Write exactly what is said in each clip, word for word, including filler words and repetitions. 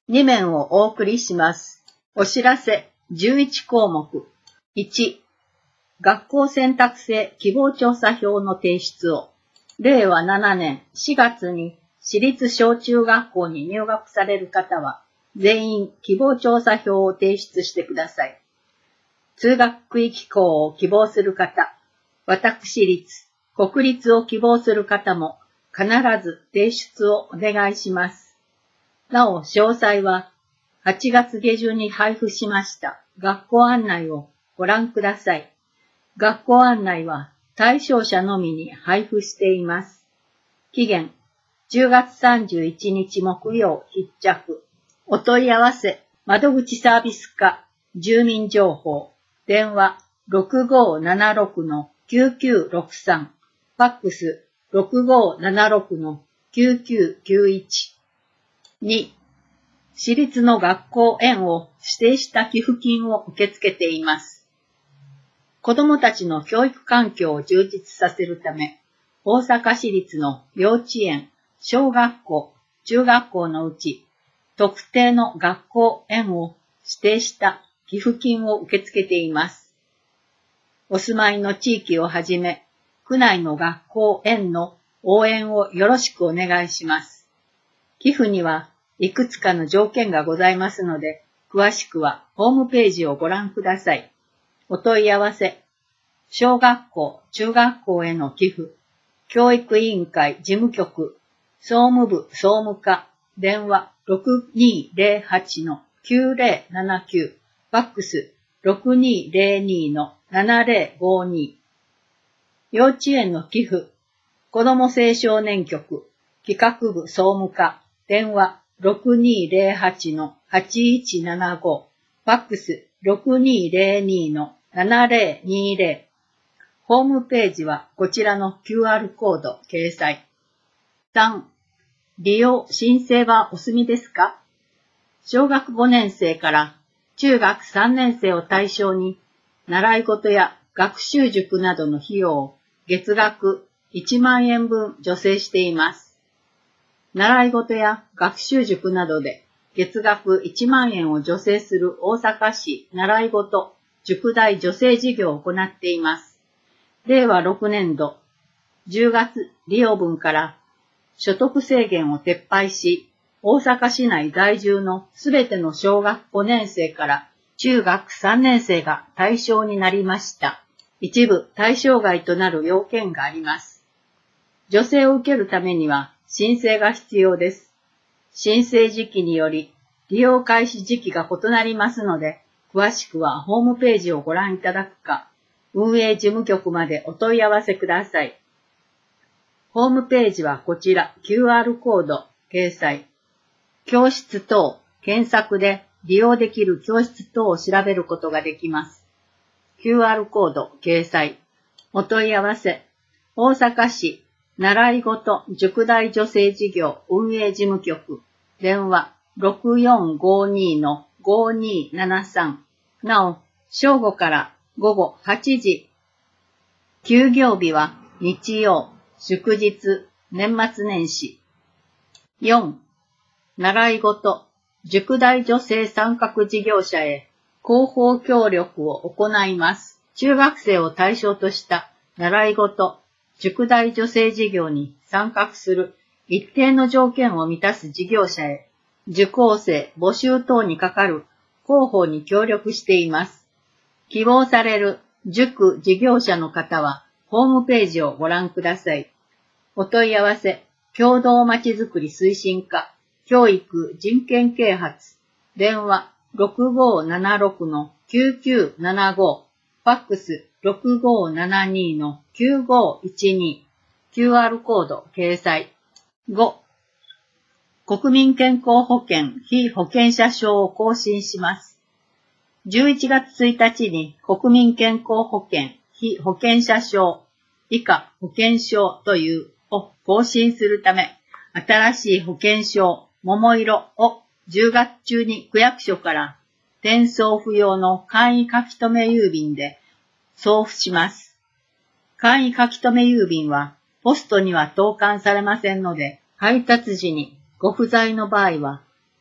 にめんをお送りします。お知らせじゅういちこうもく。いち、学校選択制希望調査票の提出を。れいわななねんしがつに私立小中学校に入学される方は、全員希望調査票を提出してください。通学区域校を希望する方、私立、国立を希望する方も必ず提出をお願いします。なお、詳細ははちがつげじゅんに配布しました学校案内をご覧ください。学校案内は対象者のみに配布しています。期限じゅうがつさんじゅういちにち木曜必着。お問い合わせ窓口サービス課住民情報電話 ろくごーななろくのきゅうきゅうろくさん ファックス ろくごーななろくのきゅうきゅうきゅういち。に、私立の学校園を指定した寄付金を受け付けています。子どもたちの教育環境を充実させるため、大阪市立の幼稚園、小学校、中学校のうち、特定の学校園を指定した寄付金を受け付けています。お住まいの地域をはじめ、区内の学校園の応援をよろしくお願いします。寄付にはいくつかの条件がございますので、詳しくはホームページをご覧ください。お問い合わせ、小学校、中学校への寄付、教育委員会事務局、総務部総務課、電話 ろくにーぜろはちのきゅうぜろななきゅう、ファックス ろくにーぜろにのななぜろごに。幼稚園の寄付、子ども青少年局、企画部総務課、電話ろくにーぜろはちのはちいちななご、ファックス ろくにーぜろにのななぜろにぜろ。ホームページはこちらの キューアール コード掲載。さん、利用申請はお済みですか？小学ごねんせいから中学さんねんせいを対象に、習い事や学習塾などの費用を月額いちまんえんぶん助成しています。習い事や学習塾などで月額いちまんえんを助成する大阪市習い事塾代助成事業を行っています。れいわろくねんどじゅうがつ利用分から所得制限を撤廃し、大阪市内在住のすべての小学ごねんせいから中学さんねんせいが対象になりました。一部対象外となる要件があります。助成を受けるためには申請が必要です。申請時期により利用開始時期が異なりますので、詳しくはホームページをご覧いただくか、運営事務局までお問い合わせください。ホームページはこちら キューアール コード掲載。教室等検索で利用できる教室等を調べることができます。キューアール コード掲載。お問い合わせ。大阪市習い事塾代助成事業運営事務局電話 ろくよんごにのごにななさん。なお、正午からごごはちじ。休業日は日曜、祝日、年末年始。よん、習い事塾代助成参画事業者へ広報協力を行います。中学生を対象とした習い事塾代助成事業に参画する一定の条件を満たす事業者へ、受講生募集等にかかる広報に協力しています。希望される塾事業者の方は、ホームページをご覧ください。お問い合わせ、共同まちづくり推進課、教育人権啓発、電話ろくごーななろくのきゅうきゅうななご、ファックスろくごーななにのきゅうごーいちに、キューアール コード掲載。ご、国民健康保険被保険者証を更新します。じゅういちがつついたちに国民健康保険被保険者証以下保険証というを更新するため、新しい保険証桃色をじゅうがつ中に区役所から転送不要の簡易書き留め郵便で送付します。簡易書き留め郵便はポストには投函されませんので、配達時にご不在の場合は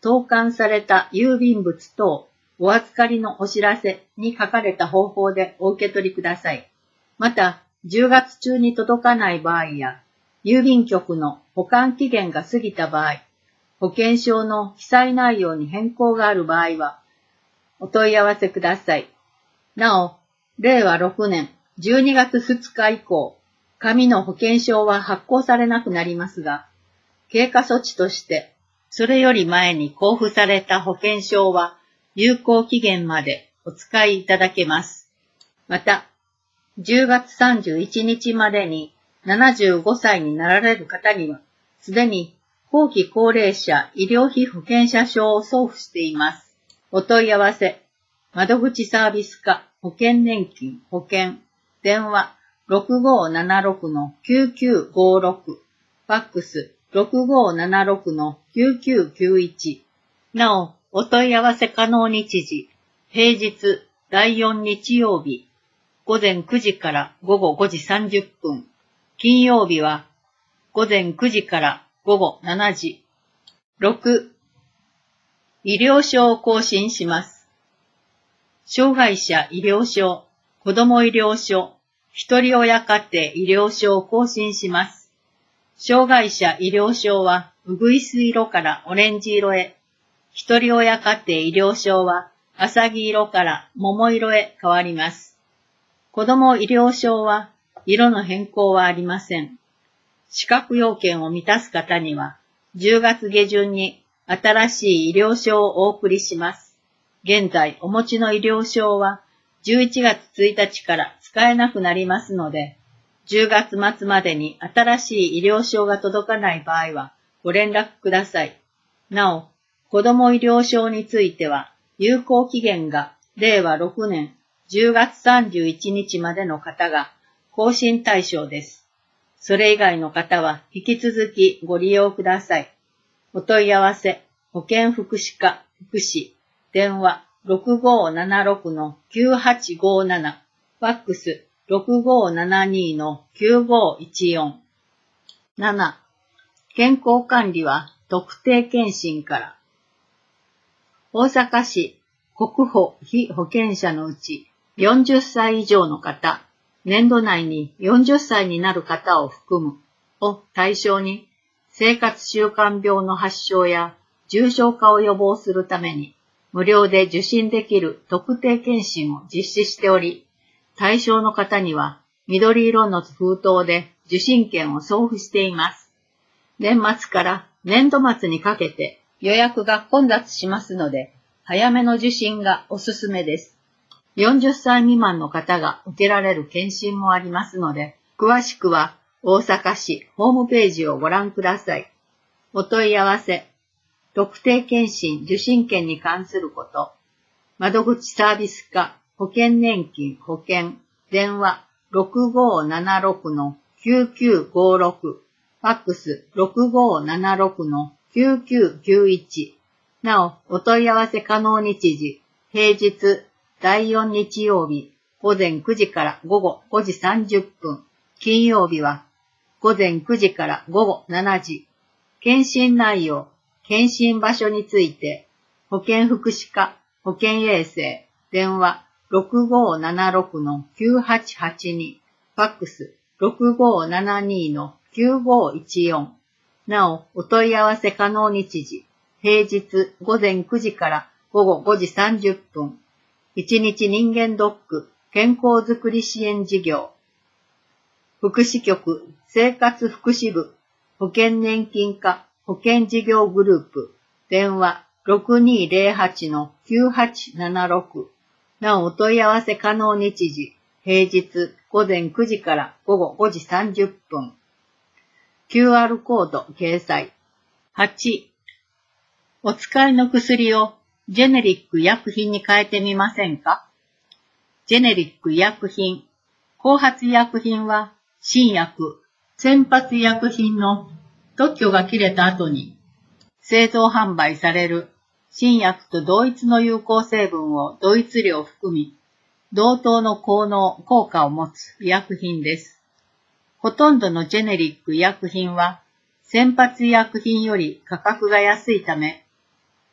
投函された郵便物等、お預かりのお知らせに書かれた方法でお受け取りください。また、じゅうがつ中に届かない場合や、郵便局の保管期限が過ぎた場合、保険証の記載内容に変更がある場合は、お問い合わせください。なお、れいわろくねんじゅうにがつふつか以降、紙の保険証は発行されなくなりますが、経過措置として、それより前に交付された保険証は有効期限までお使いいただけます。また、じゅうがつさんじゅういちにちまでにななじゅうごさいになられる方には、すでに後期高齢者医療費保険者証を送付しています。お問い合わせ、窓口サービス課保険年金保険電話 ろくごーななろくのきゅうきゅうごろく ファックス ろくごーななろくのきゅうきゅうきゅういちなお、お問い合わせ可能日時、平日だいよん日曜日午前くじから午後ごじさんじゅっぷん、金曜日は午前くじから午後しちじ。ろく、医療証を更新します。障害者医療証、子ども医療証、ひとり親家庭医療証を更新します。障害者医療証はうぐいす色からオレンジ色へ、ひとり親家庭医療証はあさぎ色から桃色へ変わります。子ども医療証は色の変更はありません。資格要件を満たす方には、じゅうがつげじゅんに新しい医療証をお送りします。現在お持ちの医療証はじゅういちがつついたちから使えなくなりますので、じゅうがつまつまでに新しい医療証が届かない場合はご連絡ください。なお、子ども医療証については有効期限がれいわろくねんじゅうがつさんじゅういちにちまでの方が更新対象です。それ以外の方は引き続きご利用ください。お問い合わせ、保健福祉課福祉、電話 ろくごーななろくのきゅうはちごーなな、ファックス ろくごーななにのきゅうごーいちよん。なな、健康管理は特定健診から。大阪市国保被保険者のうちよんじゅっさい以上の方、年度内によんじゅっさいになる方を含むを対象に生活習慣病の発症や重症化を予防するために無料で受診できる特定健診を実施しており、対象の方には緑色の封筒で受診券を送付しています。年末から年度末にかけて予約が混雑しますので、早めの受診がおすすめです。よんじゅっさい未満の方が受けられる検診もありますので、詳しくは大阪市ホームページをご覧ください。お問い合わせ、特定健診受診券に関すること、窓口サービス課保険年金保険電話 ろくごーななろくのきゅうきゅうごろく、ファックス ろくごーななろくのきゅうきゅうきゅういち。なお、お問い合わせ可能日時、平日だいよん日曜日午前くじから午後ごじさんじゅっぷん、金曜日は午前くじから午後しちじ。検診内容、検診場所について、保健福祉課、保健衛生、電話 ろくごーななろくのきゅうはちはちに、ファックス ろくごーななにのきゅうごーいちよん。なお、お問い合わせ可能日時、平日午前くじから午後ごじさんじゅっぷん、いちにち人間ドック健康づくり支援事業、福祉局生活福祉部保険年金課保険事業グループ電話 ろくにーぜろはちのきゅうはちななろく。なおお問い合わせ可能日時、平日午前くじから午後ごじさんじゅっぷん。キューアール コード掲載。はち、お使いの薬をジェネリック医薬品に変えてみませんか？ジェネリック医薬品、後発医薬品は新薬、先発医薬品の特許が切れた後に製造販売される新薬と同一の有効成分を同一量含み、同等の効能、効果を持つ医薬品です。ほとんどのジェネリック医薬品は先発医薬品より価格が安いため、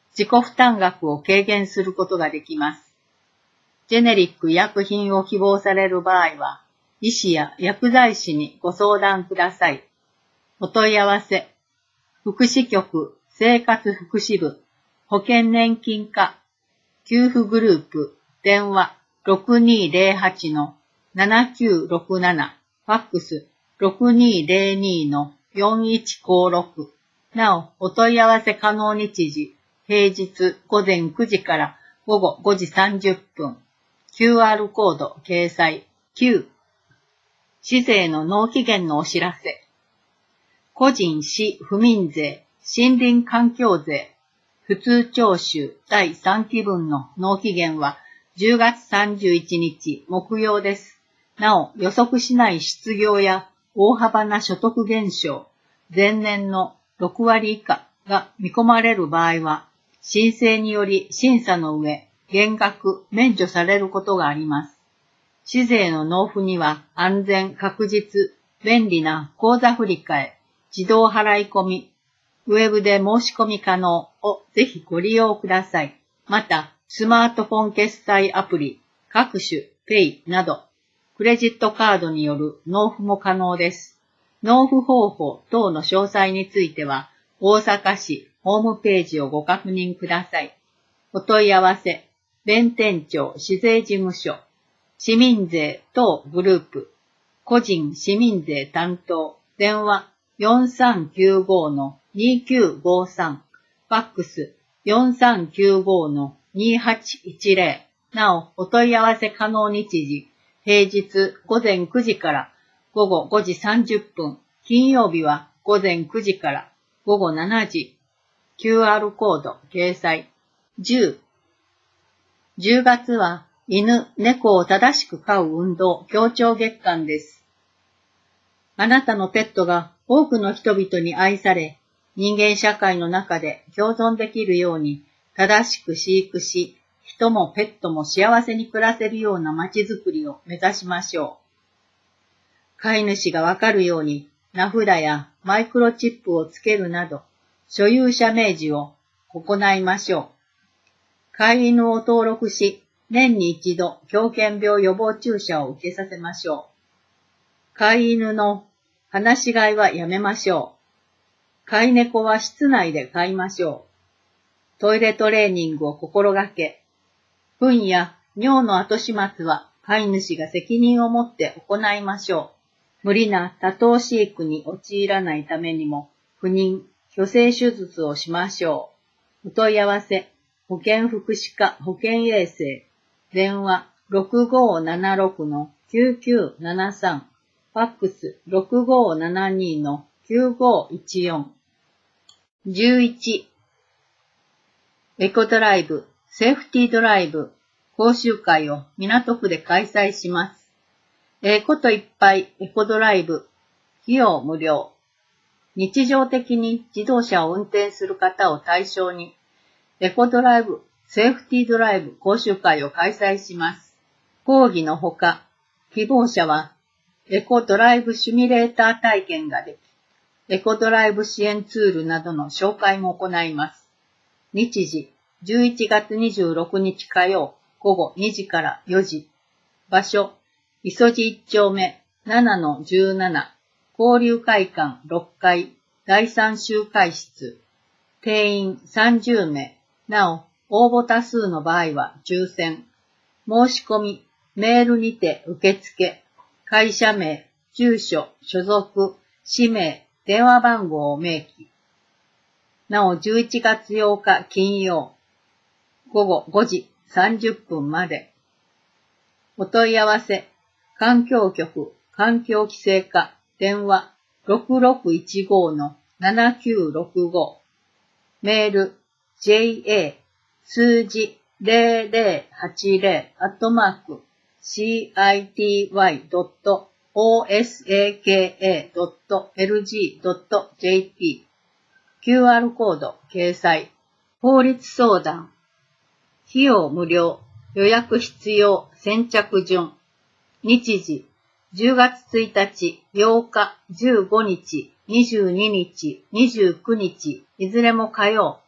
自己負担額を軽減することができます。ジェネリック医薬品を希望される場合は、医師や薬剤師にご相談ください。お問い合わせ、福祉局生活福祉部保険年金課給付グループ電話 ろくにーぜろはちのななきゅうろくなな ファックス ろくにーぜろにのよんいちごろくなお、お問い合わせ可能日時、平日午前くじから午後ごじさんじゅっぷん。キューアール コード掲載。きゅう。市税の納期限のお知らせ。個人市府民税、森林環境税、普通徴収だいさんきぶんの納期限はじゅうがつさんじゅういちにち木曜です。なお、予測しない失業や大幅な所得減少、前年のろくわり以下が見込まれる場合は、申請により審査の上、減額、免除されることがあります。市税の納付には安全、確実、便利な口座振替、自動払い込み、ウェブで申し込み可能をぜひご利用ください。また、スマートフォン決済アプリ、各種、ペイなど、クレジットカードによる納付も可能です。納付方法等の詳細については、大阪市ホームページをご確認ください。お問い合わせ、弁天町市税事務所、市民税等グループ、個人市民税担当、電話 よんさんきゅうごのにきゅうごさん、ファックス よんさんきゅうごのにはちいちぜろ、なお、お問い合わせ可能日時、平日午前くじから午後ごじさんじゅっぷん、金曜日は午前くじから午後しちじ、キューアール コード掲載。じゅう、じゅうがつは犬、猫を正しく飼う運動協調月間です。あなたのペットが多くの人々に愛され、人間社会の中で共存できるように正しく飼育し、人もペットも幸せに暮らせるような街づくりを目指しましょう。飼い主がわかるように名札やマイクロチップをつけるなど、所有者明示を行いましょう。飼い犬を登録し、年に一度狂犬病予防注射を受けさせましょう。飼い犬の放し飼いはやめましょう。飼い猫は室内で飼いましょう。トイレトレーニングを心がけ、糞や尿の後始末は飼い主が責任を持って行いましょう。無理な多頭飼育に陥らないためにも、不妊、去勢手術をしましょう。お問い合わせ、保健福祉課保健衛生、電話 ろくごーななろくのきゅうきゅうななさん、ファックス ろくごーななにのきゅうごーいちよん。じゅういち、エコドライブ、セーフティードライブ、講習会を港区で開催します。ええこといっぱいエコドライブ、費用無料。日常的に自動車を運転する方を対象に、エコドライブ、セーフティードライブ講習会を開催します。講義のほか、希望者はエコドライブシミュレーター体験ができ、エコドライブ支援ツールなどの紹介も行います。日時、じゅういちがつにじゅうろくにち火曜、午後にじからよじ。場所、磯路いち丁目ななのじゅうなな、交流会館ろっかい、だいさん集会室。定員さんじゅうめい。なお、応募多数の場合は抽選。申し込み、メールにて受付。会社名、住所、所属、氏名、電話番号を明記。なお、じゅういちがつようか金曜、午後ごじさんじゅっぷんまで。お問い合わせ、環境局、環境規制課、電話 ろくろくいちごのななきゅうろくご。メール、ジェイエー 数字ぜろぜろはちぜろアットマーク シーアイティーワイドットオーエスエーケーエードットエルジードットジェーピー キューアール コード掲載。法律相談。費用無料。予約必要。先着順。日時。じゅうがつついたち、ようか、じゅうごにち、にじゅうににち、にじゅうくにち、いずれも火曜。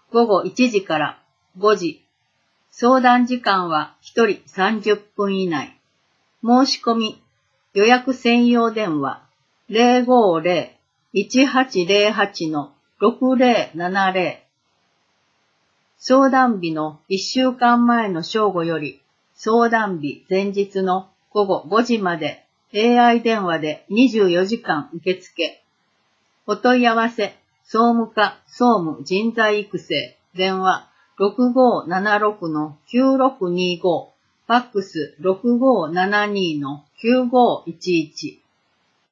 ごごいちじからごじ。相談時間はひとりさんじゅっぷん以内。申し込み、予約専用電話 ゼロごゼロ いちはちゼロはち ろくゼロななゼロ。相談日のいっしゅうかんまえの正午より相談日前日のごごごじまで エーアイ 電話でにじゅうよじかん受付。お問い合わせ、総務課総務人材育成、電話ろくごーななろくのきゅうろくにご、ファックスろくごーななにのきゅうごーいちいち。